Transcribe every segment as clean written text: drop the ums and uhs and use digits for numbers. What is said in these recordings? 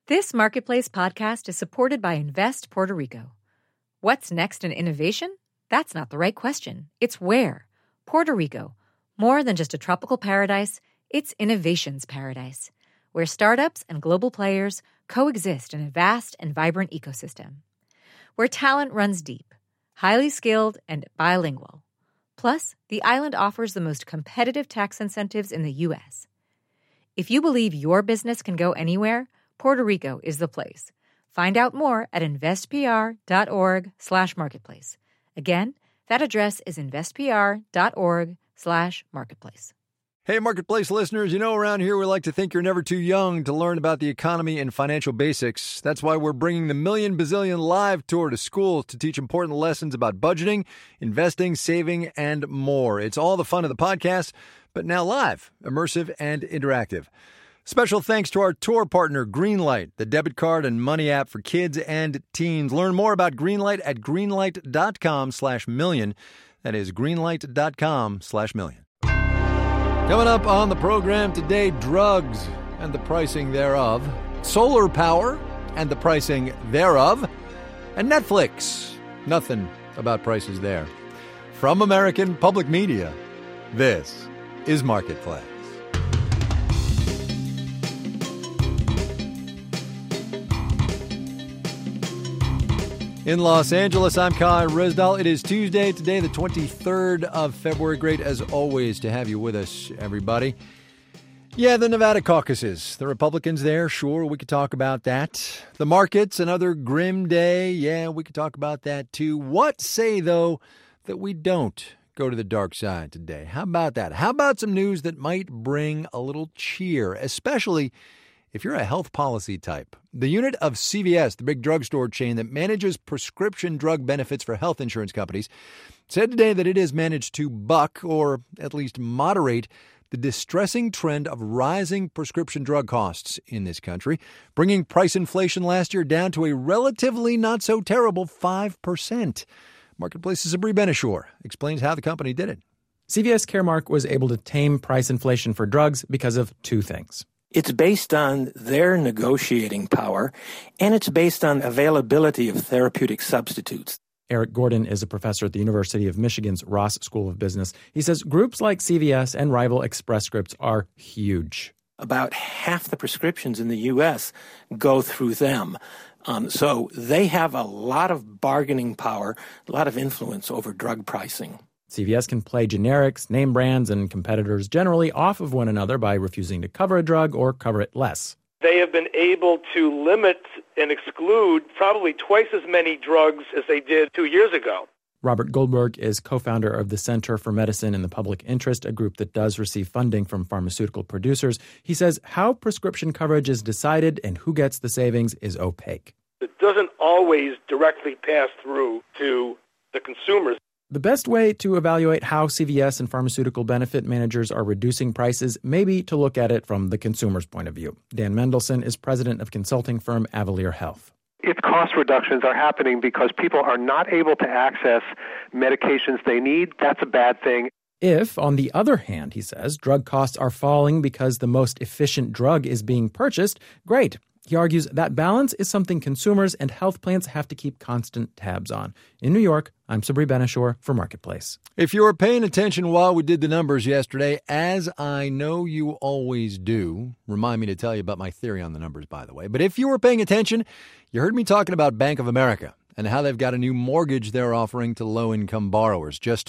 This Marketplace podcast is supported by Invest Puerto Rico. What's next in innovation? That's not the right question. It's where. Puerto Rico. More than just a tropical paradise, it's innovation's paradise, where startups and global players coexist in a vast and vibrant ecosystem. Where talent runs deep, highly skilled, and bilingual. Plus, the island offers the most competitive tax incentives in the U.S. If you believe your business can go anywhere, Puerto Rico is the place. Find out more at investpr.org/marketplace. Again, that address is investpr.org/marketplace. Hey, Marketplace listeners, you know around here we like to think you're never too young to learn about the economy and financial basics. That's why we're bringing the Million Bazillion Live Tour to schools to teach important lessons about budgeting, investing, saving, and more. It's all the fun of the podcast, but now live, immersive, and interactive. Special thanks to our tour partner, Greenlight, the debit card and money app for kids and teens. Learn more about Greenlight at greenlight.com/million. That is greenlight.com/million. Coming up on the program today, drugs and the pricing thereof, solar power and the pricing thereof, and Netflix. Nothing about prices there. From American Public Media, this is Marketplace. In Los Angeles, I'm Kai Ryssdal. It is Tuesday, today the 23rd of February. Great, as always, to have you with us, everybody. Yeah, the Nevada caucuses. The Republicans there, sure, we could talk about that. The markets, another grim day. Yeah, we could talk about that, too. What say, though, that we don't go to the dark side today? How about that? How about some news that might bring a little cheer, especially if you're a health policy type? The unit of CVS, the big drugstore chain that manages prescription drug benefits for health insurance companies, said today that it has managed to buck, or at least moderate, the distressing trend of rising prescription drug costs in this country, bringing price inflation last year down to a relatively not-so-terrible 5%. Marketplace's Sabri Benishore explains how the company did it. CVS Caremark was able to tame price inflation for drugs because of two things. It's based on their negotiating power, and it's based on availability of therapeutic substitutes. Eric Gordon is a professor at the University of Michigan's Ross School of Business. He says groups like CVS and rival Express Scripts are huge. About half the prescriptions in the U.S. go through them. So they have a lot of bargaining power, a lot of influence over drug pricing. CVS can play generics, name brands, and competitors generally off of one another by refusing to cover a drug or cover it less. They have been able to limit and exclude probably twice as many drugs as they did 2 years ago. Robert Goldberg is co-founder of the Center for Medicine in the Public Interest, a group that does receive funding from pharmaceutical producers. He says how prescription coverage is decided and who gets the savings is opaque. It doesn't always directly pass through to the consumers. The best way to evaluate how CVS and pharmaceutical benefit managers are reducing prices may be to look at it from the consumer's point of view. Dan Mendelsohn is president of consulting firm Avalere Health. If cost reductions are happening because people are not able to access medications they need, that's a bad thing. If, on the other hand, he says, drug costs are falling because the most efficient drug is being purchased, great. He argues that balance is something consumers and health plans have to keep constant tabs on. In New York, I'm Sabri Benishore for Marketplace. If you were paying attention while we did the numbers yesterday, as I know you always do, remind me to tell you about my theory on the numbers, by the way. But if you were paying attention, you heard me talking about Bank of America and how they've got a new mortgage they're offering to low-income borrowers, just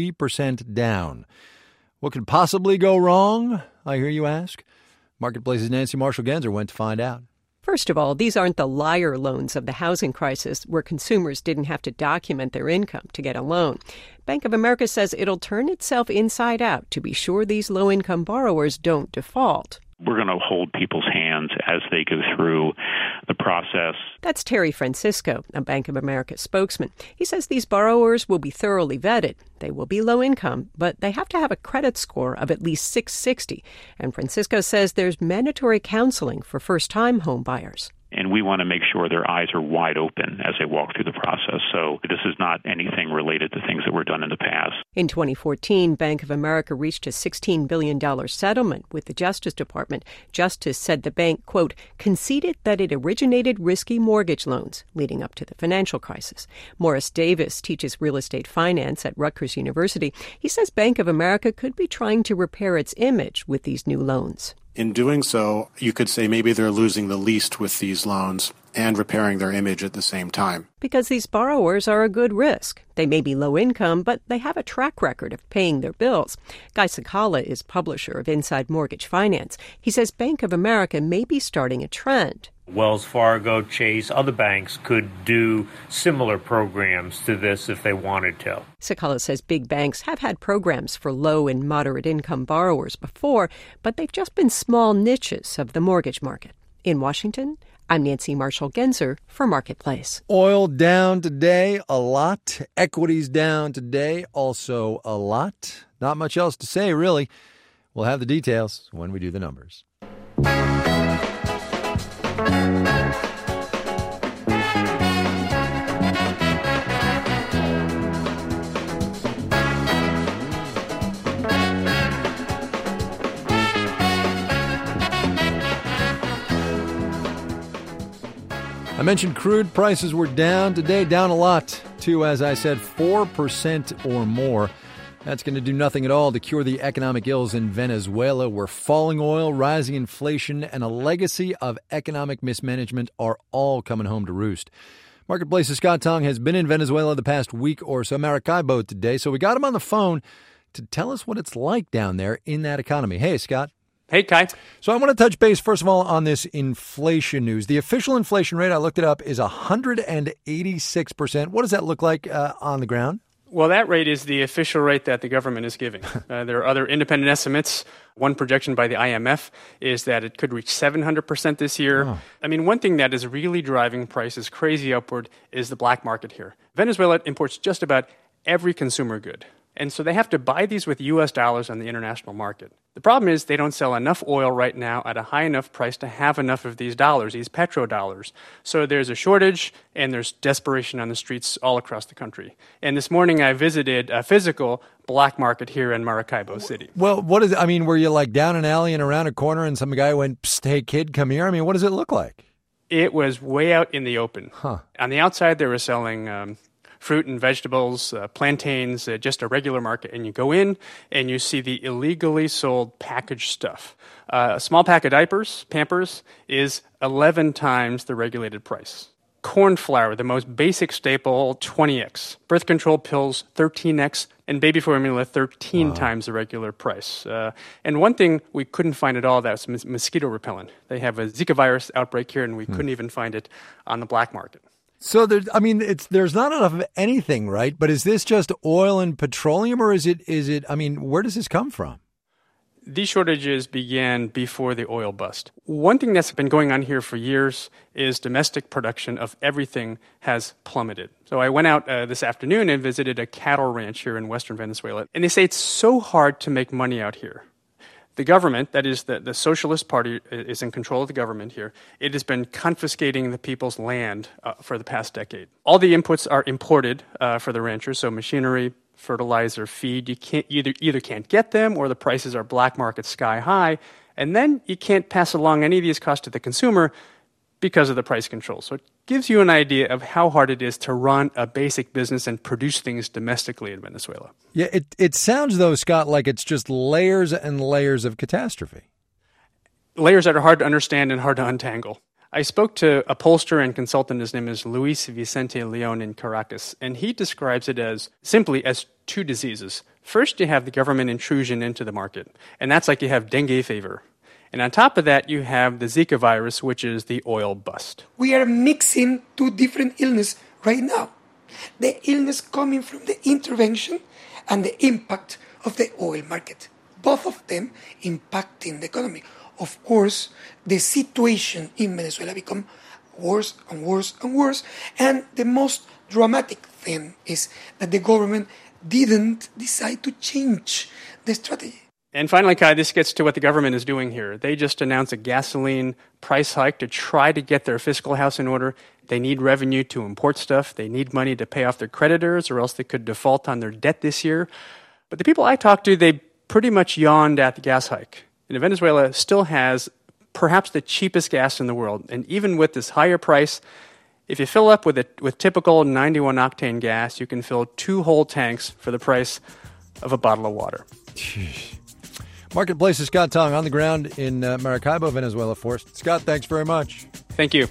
3% down. What could possibly go wrong, I hear you ask? Marketplace's Nancy Marshall-Genzer went to find out. First of all, these aren't the liar loans of the housing crisis where consumers didn't have to document their income to get a loan. Bank of America says it'll turn itself inside out to be sure these low-income borrowers don't default. We're going to hold people's hands as they go through the process. That's Terry Francisco, a Bank of America spokesman. He says these borrowers will be thoroughly vetted. They will be low income, but they have to have a credit score of at least 660. And Francisco says there's mandatory counseling for first-time home buyers. And we want to make sure their eyes are wide open as they walk through the process. So this is not anything related to things that were done in the past. In 2014, Bank of America reached a $16 billion settlement with the Justice Department. Justice said the bank, quote, conceded that it originated risky mortgage loans leading up to the financial crisis. Morris Davis teaches real estate finance at Rutgers University. He says Bank of America could be trying to repair its image with these new loans. In doing so, you could say maybe they're losing the least with these loans and repairing their image at the same time. Because these borrowers are a good risk. They may be low income, but they have a track record of paying their bills. Guy Cecala is publisher of Inside Mortgage Finance. He says Bank of America may be starting a trend. Wells Fargo, Chase, other banks could do similar programs to this if they wanted to. Cecala says big banks have had programs for low and moderate income borrowers before, but they've just been small niches of the mortgage market. In Washington, I'm Nancy Marshall-Genzer for Marketplace. Oil down today a lot. Equities down today also a lot. Not much else to say, really. We'll have the details when we do the numbers. I mentioned crude prices were down today, down a lot, too, as I said, 4% or more. That's going to do nothing at all to cure the economic ills in Venezuela, where falling oil, rising inflation, and a legacy of economic mismanagement are all coming home to roost. Marketplace's Scott Tong has been in Venezuela the past week or so, Maracaibo today, so we got him on the phone to tell us what it's like down there in that economy. Hey, Scott. Hey, Kai. So I want to touch base, first of all, on this inflation news. The official inflation rate, I looked it up, is 186%. What does that look like on the ground? Well, that rate is the official rate that the government is giving. There are other independent estimates. One projection by the IMF is that it could reach 700% this year. Oh. I mean, one thing that is really driving prices crazy upward is the black market here. Venezuela imports just about every consumer good. And so they have to buy these with U.S. dollars on the international market. The problem is they don't sell enough oil right now at a high enough price to have enough of these dollars, these petrodollars. So there's a shortage and there's desperation on the streets all across the country. And this morning I visited a physical black market here in Maracaibo City. Well, what is it? I mean, were you like down an alley and around a corner and some guy went, "Psst, hey kid, come here"? I mean, what does it look like? It was way out in the open. Huh. On the outside, they were selling fruit and vegetables, plantains, just a regular market. And you go in and you see the illegally sold packaged stuff. A small pack of diapers, Pampers, is 11 times the regulated price. Corn flour, the most basic staple, 20x. Birth control pills, 13x. And baby formula, 13 times the regular price. And one thing we couldn't find at all, that's mosquito repellent. They have a Zika virus outbreak here, and we couldn't even find it on the black market. So there's not enough of anything, right? But is this just oil and petroleum, or is it? I mean, where does this come from? These shortages began before the oil bust. One thing that's been going on here for years is domestic production of everything has plummeted. So I went out this afternoon and visited a cattle ranch here in western Venezuela, and they say it's so hard to make money out here. The government, that is the Socialist Party, is in control of the government here. It has been confiscating the people's land for the past decade. All the inputs are imported for the ranchers, so machinery, fertilizer, feed. You can't either can't get them, or the prices are black market sky high, and then you can't pass along any of these costs to the consumer because of the price control. So it gives you an idea of how hard it is to run a basic business and produce things domestically in Venezuela. Yeah, it sounds, though, Scott, like it's just layers and layers of catastrophe. Layers that are hard to understand and hard to untangle. I spoke to a pollster and consultant. His name is Luis Vicente Leon in Caracas, and he describes it as simply as two diseases. First, you have the government intrusion into the market, and that's like you have dengue fever. And on top of that, you have the Zika virus, which is the oil bust. We are mixing two different illnesses right now. The illness coming from the intervention and the impact of the oil market. Both of them impacting the economy. Of course, the situation in Venezuela becomes worse and worse and worse. And the most dramatic thing is that the government didn't decide to change the strategy. And finally, Kai, this gets to what the government is doing here. They just announced a gasoline price hike to try to get their fiscal house in order. They need revenue to import stuff. They need money to pay off their creditors, or else they could default on their debt this year. But the people I talked to, they pretty much yawned at the gas hike. And Venezuela still has perhaps the cheapest gas in the world. And even with this higher price, if you fill up with typical 91-octane gas, you can fill 2 whole tanks for the price of a bottle of water. Marketplace's Scott Tong on the ground in Maracaibo, Venezuela for us. Scott, thanks very much. Thank you.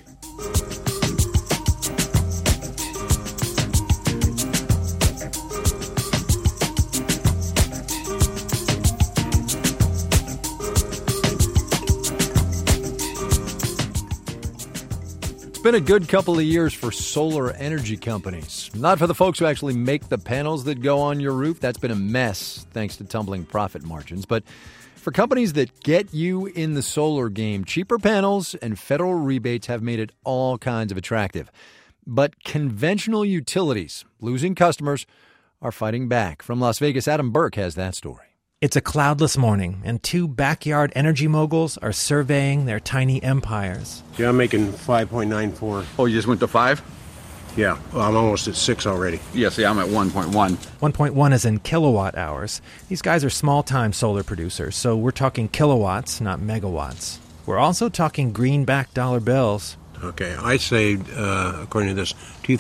It's been a good couple of years for solar energy companies. Not for the folks who actually make the panels that go on your roof. That's been a mess thanks to tumbling profit margins. But for companies that get you in the solar game, cheaper panels and federal rebates have made it all kinds of attractive. But conventional utilities, losing customers, are fighting back. From Las Vegas, Adam Burke has that story. It's a cloudless morning, and 2 backyard energy moguls are surveying their tiny empires. Yeah, I'm making 5.94. Oh, you just went to 5? Yeah, well, I'm almost at 6 already. Yeah, see, I'm at 1.1. 1.1 is in kilowatt hours. These guys are small-time solar producers, so we're talking kilowatts, not megawatts. We're also talking greenback dollar bills. Okay, I saved, according to this,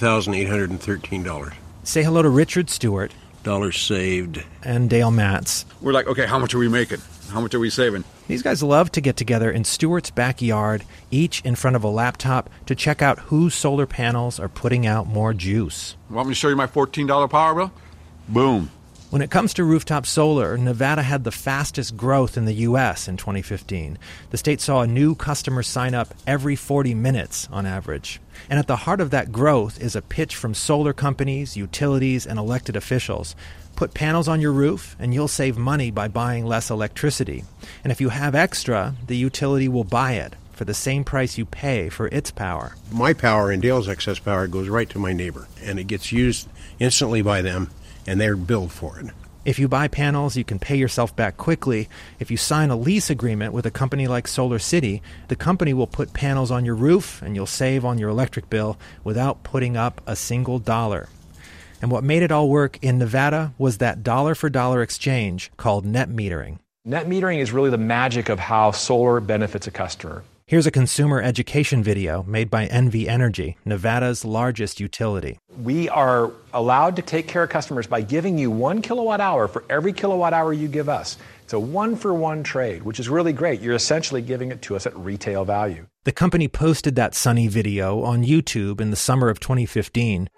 $2,813. Say hello to Richard Stewart. Dollars saved. And Dale Matz. We're like, okay, how much are we making? How much are we saving? These guys love to get together in Stewart's backyard, each in front of a laptop, to check out whose solar panels are putting out more juice. Want me to show you my $14 power bill? Boom. When it comes to rooftop solar, Nevada had the fastest growth in the U.S. in 2015. The state saw a new customer sign up every 40 minutes on average. And at the heart of that growth is a pitch from solar companies, utilities, and elected officials. Put panels on your roof, and you'll save money by buying less electricity. And if you have extra, the utility will buy it for the same price you pay for its power. My power and Dale's excess power goes right to my neighbor, and it gets used instantly by them, and they're billed for it. If you buy panels, you can pay yourself back quickly. If you sign a lease agreement with a company like Solar City, the company will put panels on your roof, and you'll save on your electric bill without putting up a single dollar. And what made it all work in Nevada was that dollar-for-dollar exchange called net metering. Net metering is really the magic of how solar benefits a customer. Here's a consumer education video made by NV Energy, Nevada's largest utility. We are allowed to take care of customers by giving you 1 kilowatt hour for every kilowatt hour you give us. It's a 1-for-1 trade, which is really great. You're essentially giving it to us at retail value. The company posted that sunny video on YouTube in the summer of 2015.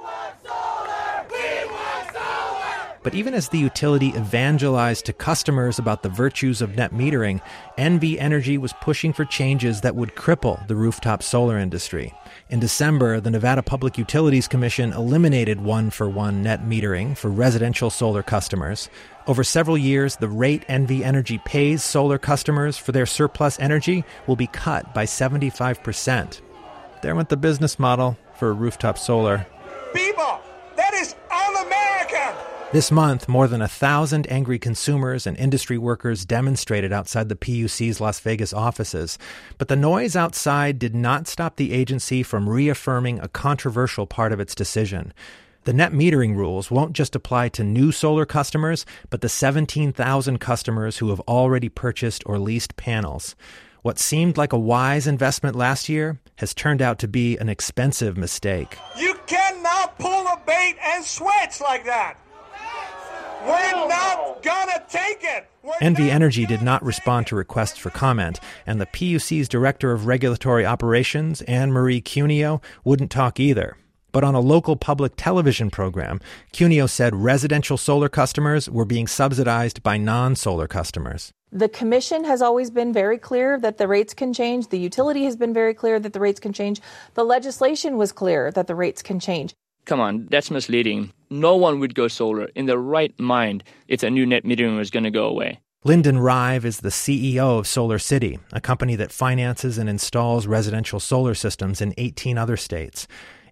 But even as the utility evangelized to customers about the virtues of net metering, NV Energy was pushing for changes that would cripple the rooftop solar industry. In December, the Nevada Public Utilities Commission eliminated 1-for-1 net metering for residential solar customers. Over several years, the rate NV Energy pays solar customers for their surplus energy will be cut by 75%. There went the business model for rooftop solar. People, that is un-American! This month, more than 1,000 angry consumers and industry workers demonstrated outside the PUC's Las Vegas offices. But the noise outside did not stop the agency from reaffirming a controversial part of its decision. The net metering rules won't just apply to new solar customers, but the 17,000 customers who have already purchased or leased panels. What seemed like a wise investment last year has turned out to be an expensive mistake. You cannot pull a bait and switch like that! We're not gonna take it! NV Energy did not respond to requests for comment, and the PUC's Director of Regulatory Operations, Anne Marie Cuneo, wouldn't talk either. But on a local public television program, Cuneo said residential solar customers were being subsidized by non-solar customers. The commission has always been very clear that the rates can change. The utility has been very clear that the rates can change. The legislation was clear that the rates can change. Come on, that's misleading. No one would go solar in their right mind if a new net metering was going to go away. Lyndon Rive is the CEO of Solar City, a company that finances and installs residential solar systems in 18 other states.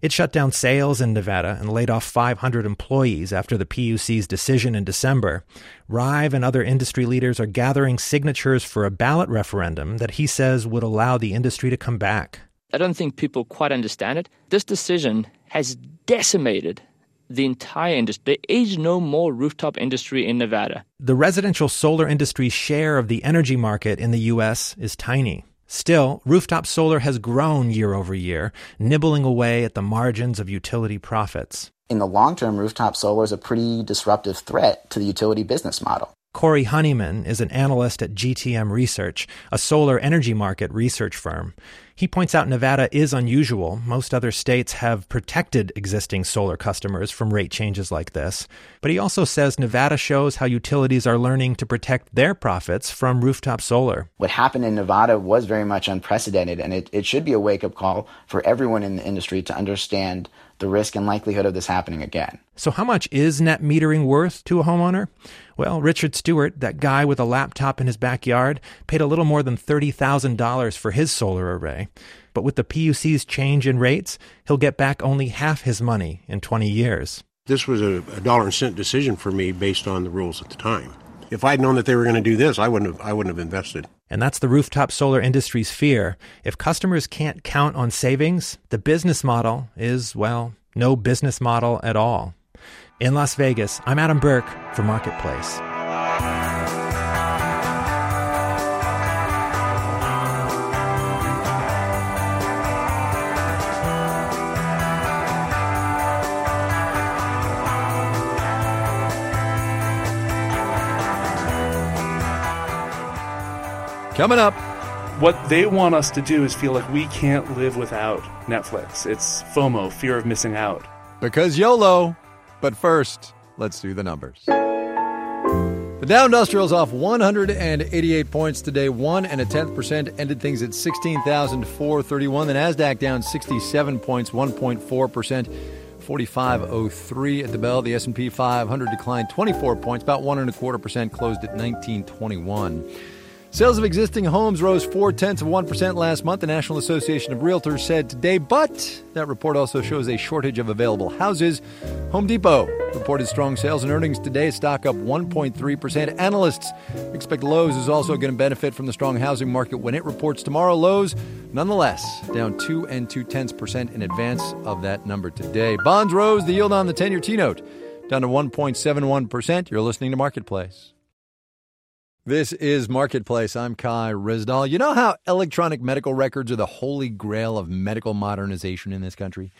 It shut down sales in Nevada and laid off 500 employees after the PUC's decision in December. Rive and other industry leaders are gathering signatures for a ballot referendum that he says would allow the industry to come back. I don't think people quite understand it. This decision has decimated the entire industry. There is no more rooftop industry in Nevada. The residential solar industry's share of the energy market in the U.S. is tiny. Still, rooftop solar has grown year over year, nibbling away at the margins of utility profits. In the long term, rooftop solar is a pretty disruptive threat to the utility business model. Corey Honeyman is an analyst at GTM Research, a solar energy market research firm. He points out Nevada is unusual. Most other states have protected existing solar customers from rate changes like this. But he also says Nevada shows how utilities are learning to protect their profits from rooftop solar. What happened in Nevada was very much unprecedented, and it should be a wake-up call for everyone in the industry to understand the risk and likelihood of this happening again. So how much is net metering worth to a homeowner? Well, Richard Stewart, that guy with a laptop in his backyard, paid a little more than $30,000 for his solar array. But with the PUC's change in rates, he'll get back only half his money in 20 years. This was a dollar and cent decision for me based on the rules at the time. If I'd known that they were going to do this, I wouldn't have invested. And that's the rooftop solar industry's fear. If customers can't count on savings, the business model is, well, no business model at all. In Las Vegas, I'm Adam Burke for Marketplace. Coming up. What they want us to do is feel like we can't live without Netflix. It's FOMO, fear of missing out. Because YOLO. But first, let's do the numbers. The Dow Industrial's off 188 points today, 1.1%, ended things at 16,431. The NASDAQ down 67 points, 1.4%, 4503 at the bell. The S&P 500 declined 24 points, about 1.25%, closed at 1921. Sales of existing homes rose 0.4% last month, the National Association of Realtors said today, but that report also shows a shortage of available houses. Home Depot reported strong sales and earnings today, stock up 1.3%. Analysts expect Lowe's is also going to benefit from the strong housing market when it reports tomorrow. Lowe's, nonetheless, down 2.2% in advance of that number today. Bonds rose, the yield on the 10-year T-note down to 1.71%. You're listening to Marketplace. This is Marketplace. I'm Kai Rizdal. You know how electronic medical records are the holy grail of medical modernization in this country?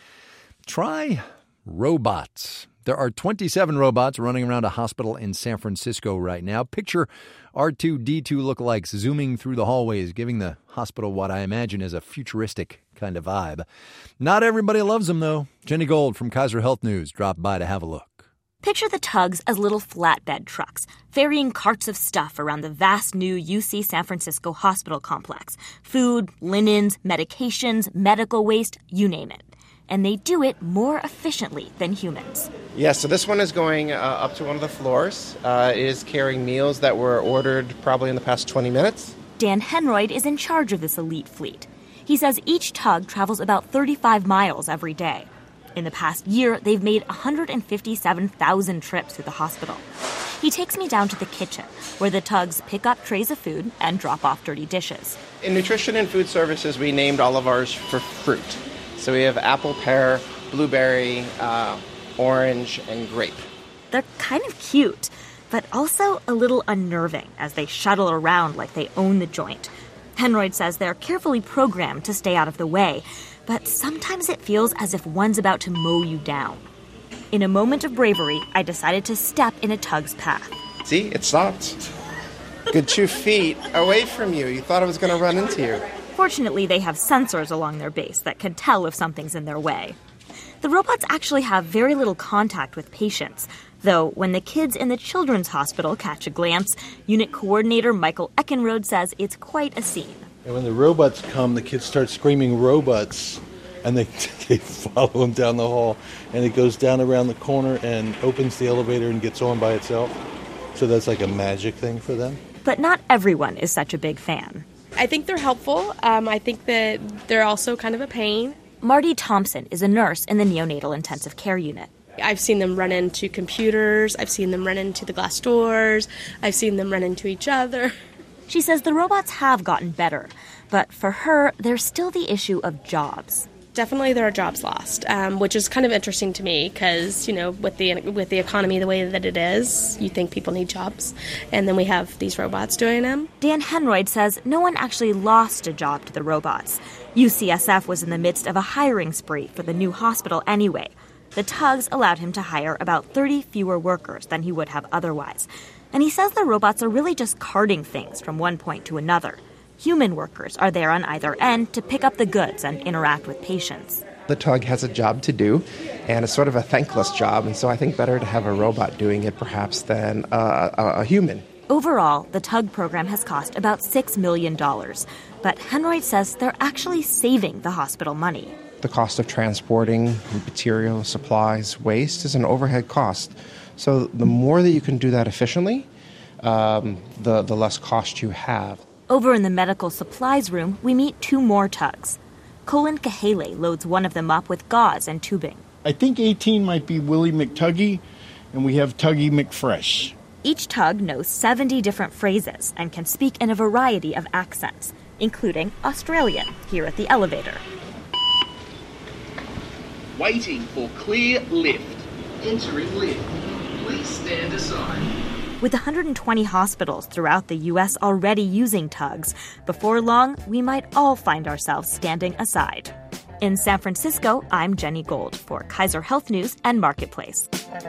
Try robots. There are 27 robots running around a hospital in San Francisco right now. Picture R2-D2 lookalikes zooming through the hallways, giving the hospital what I imagine is a futuristic kind of vibe. Not everybody loves them, though. Jenny Gold from Kaiser Health News dropped by to have a look. Picture the tugs as little flatbed trucks, ferrying carts of stuff around the vast new UC San Francisco hospital complex. Food, linens, medications, medical waste, you name it. And they do it more efficiently than humans. Yeah, so this one is going up to one of the floors. It is carrying meals that were ordered probably in the past 20 minutes. Dan Henroyd is in charge of this elite fleet. He says each tug travels about 35 miles every day. In the past year, they've made 157,000 trips through the hospital. He takes me down to the kitchen, where the tugs pick up trays of food and drop off dirty dishes. In nutrition and food services, we named all of ours for fruit. So we have apple, pear, blueberry, orange, and grape. They're kind of cute, but also a little unnerving as they shuttle around like they own the joint. Henroyd says they're carefully programmed to stay out of the way, but sometimes it feels as if one's about to mow you down. In a moment of bravery, I decided to step in a tug's path. See, it stopped. Good 2 feet away from you. You thought it was going to run into you. Fortunately, they have sensors along their base that can tell if something's in their way. The robots actually have very little contact with patients, though when the kids in the children's hospital catch a glance, unit coordinator Michael Eckenrode says it's quite a scene. And when the robots come, the kids start screaming robots, and they follow them down the hall, and it goes down around the corner and opens the elevator and gets on by itself. So that's like a magic thing for them. But not everyone is such a big fan. I think they're helpful. I think that they're also kind of a pain. Marty Thompson is a nurse in the neonatal intensive care unit. I've seen them run into computers. I've seen them run into the glass doors. I've seen them run into each other. She says the robots have gotten better, but for her, there's still the issue of jobs. Definitely there are jobs lost, which is kind of interesting to me because, with the economy the way that it is, you think people need jobs, and then we have these robots doing them. Dan Henroyd says no one actually lost a job to the robots. UCSF was in the midst of a hiring spree for the new hospital anyway. The tugs allowed him to hire about 30 fewer workers than he would have otherwise. And he says the robots are really just carting things from one point to another. Human workers are there on either end to pick up the goods and interact with patients. The tug has a job to do, and it's sort of a thankless job, and so I think better to have a robot doing it perhaps than a human. Overall, the tug program has cost about $6 million, but Henroyd says they're actually saving the hospital money. The cost of transporting material, supplies, waste is an overhead cost. So the more that you can do that efficiently, the less cost you have. Over in the medical supplies room, we meet two more tugs. Colin Kahele loads one of them up with gauze and tubing. I think 18 might be Willie McTuggy, and we have Tuggy McFresh. Each tug knows 70 different phrases and can speak in a variety of accents, including Australian here at the elevator. Waiting for clear lift. Entering lift. Please stand aside. With 120 hospitals throughout the U.S. already using tugs, before long, we might all find ourselves standing aside. In San Francisco, I'm Jenny Gold for Kaiser Health News and Marketplace.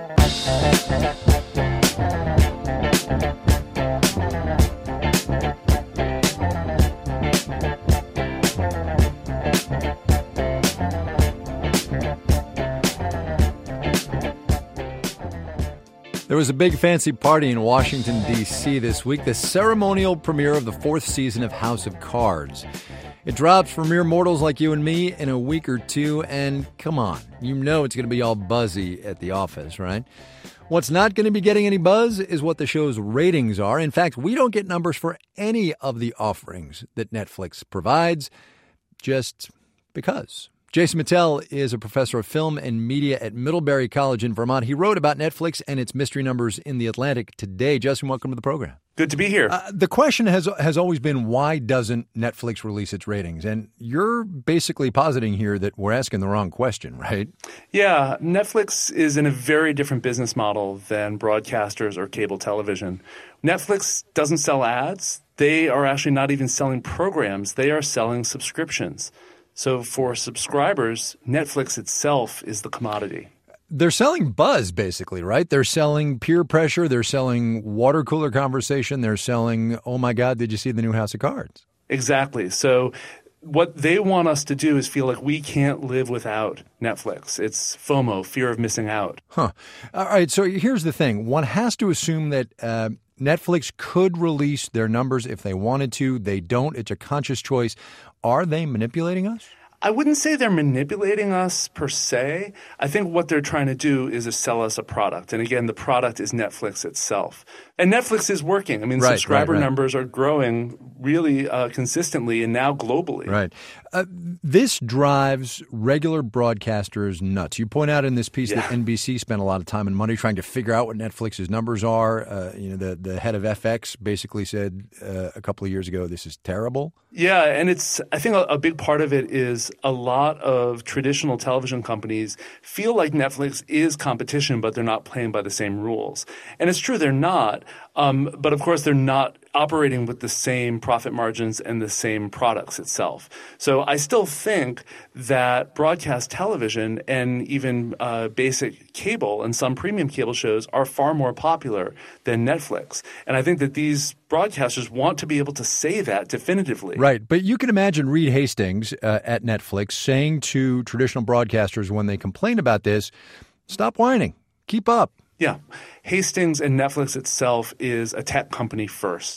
There was a big fancy party in Washington, D.C. this week, the ceremonial premiere of the fourth season of House of Cards. It drops for mere mortals like you and me in a week or two, and come on, you know it's going to be all buzzy at the office, right? What's not going to be getting any buzz is what the show's ratings are. In fact, we don't get numbers for any of the offerings that Netflix provides, just because. Jason Mattel is a professor of film and media at Middlebury College in Vermont. He wrote about Netflix and its mystery numbers in The Atlantic today. Justin, welcome to the program. Good to be here. The question has always been, why doesn't Netflix release its ratings? And you're basically positing here that we're asking the wrong question, right? Yeah, Netflix is in a very different business model than broadcasters or cable television. Netflix doesn't sell ads. They are actually not even selling programs. They are selling subscriptions. So for subscribers, Netflix itself is the commodity. They're selling buzz, basically, right? They're selling peer pressure. They're selling water cooler conversation. They're selling, oh, my God, did you see the new House of Cards? Exactly. So what they want us to do is feel like we can't live without Netflix. It's FOMO, fear of missing out. Huh. All right. So here's the thing. One has to assume that Netflix could release their numbers if they wanted to. They don't. It's a conscious choice. Are they manipulating us? I wouldn't say they're manipulating us per se. I think what they're trying to do is to sell us a product. And again, the product is Netflix itself. And Netflix is working. I mean, subscriber numbers are growing really consistently and now globally. Right. This drives regular broadcasters nuts. You point out in this piece that NBC spent a lot of time and money trying to figure out what Netflix's numbers are. The head of FX basically said a couple of years ago, this is terrible. Yeah, and I think a big part of it is a lot of traditional television companies feel like Netflix is competition, but they're not playing by the same rules. And it's true, they're not. But of course, they're not operating with the same profit margins and the same products itself. So I still think that broadcast television and even basic cable and some premium cable shows are far more popular than Netflix. And I think that these broadcasters want to be able to say that definitively. Right. But you can imagine Reed Hastings at Netflix saying to traditional broadcasters when they complain about this, stop whining, keep up. Yeah. Hastings and Netflix itself is a tech company first.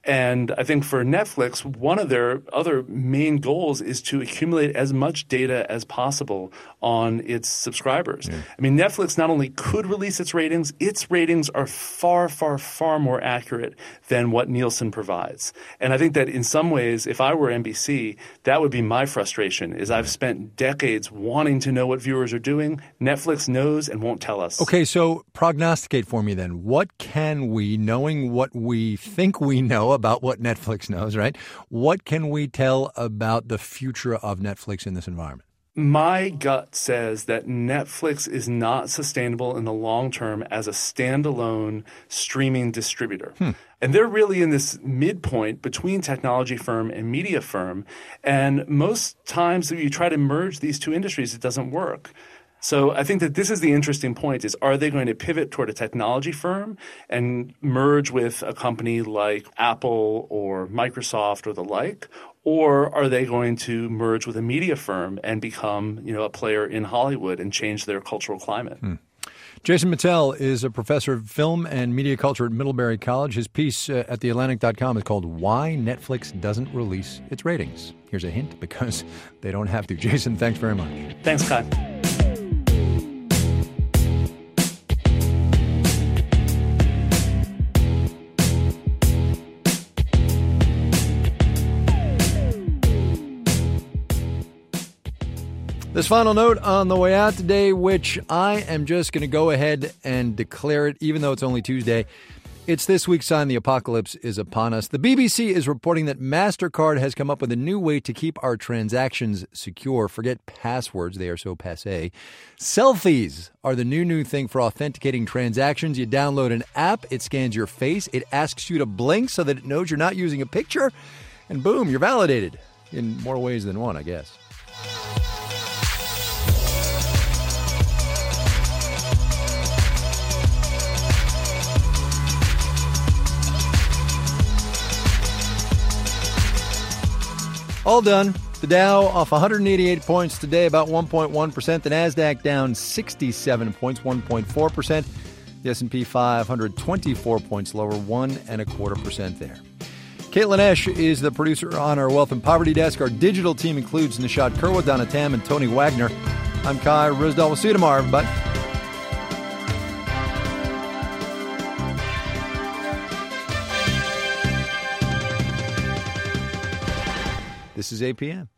And I think for Netflix, one of their other main goals is to accumulate as much data as possible on its subscribers. Yeah. I mean, Netflix not only could release its ratings are far, far, far more accurate than what Nielsen provides. And I think that in some ways, if I were NBC, that would be my frustration, is I've spent decades wanting to know what viewers are doing. Netflix knows and won't tell us. Okay, so prognosticate for me then. What can we, knowing what we think we know about what Netflix knows, right? What can we tell about the future of Netflix in this environment? My gut says that Netflix is not sustainable in the long term as a standalone streaming distributor. And they're really in this midpoint between technology firm and media firm. And most times when you try to merge these two industries, it doesn't work. So I think that this is the interesting point, is are they going to pivot toward a technology firm and merge with a company like Apple or Microsoft or the like? Or are they going to merge with a media firm and become, a player in Hollywood and change their cultural climate? Jason Mittell is a professor of film and media culture at Middlebury College. His piece at theatlantic.com is called Why Netflix Doesn't Release Its Ratings. Here's a hint, because they don't have to. Jason, thanks very much. Thanks, Kai. This final note on the way out today, which I am just going to go ahead and declare it, even though it's only Tuesday. It's this week's sign the apocalypse is upon us. The BBC is reporting that MasterCard has come up with a new way to keep our transactions secure. Forget passwords, they are so passé. Selfies are the new thing for authenticating transactions. You download an app, it scans your face, it asks you to blink so that it knows you're not using a picture, and boom, you're validated. In more ways than one, I guess. All done. The Dow off 188 points today, about 1.1%. The Nasdaq down 67 points, 1.4%. The S&P 500 24 points lower, 1.25% there. Caitlin Esch is the producer on our Wealth and Poverty Desk. Our digital team includes Nishat Kurwa, Donna Tam, and Tony Wagner. I'm Kai Risdall. We'll see you tomorrow, everybody. This is APM.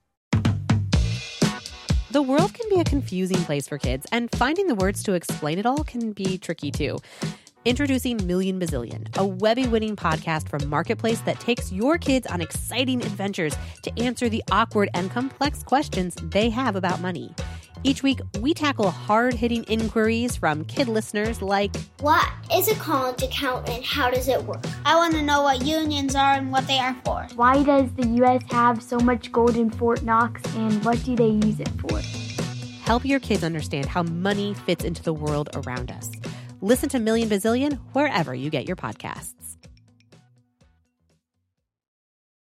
The world can be a confusing place for kids, and finding the words to explain it all can be tricky too. Introducing Million Bazillion, a Webby-winning podcast from Marketplace that takes your kids on exciting adventures to answer the awkward and complex questions they have about money. Each week, we tackle hard-hitting inquiries from kid listeners like, what is a college account and how does it work? I want to know what unions are and what they are for. Why does the U.S. have so much gold in Fort Knox, and what do they use it for? Help your kids understand how money fits into the world around us. Listen to Million Bazillion wherever you get your podcasts.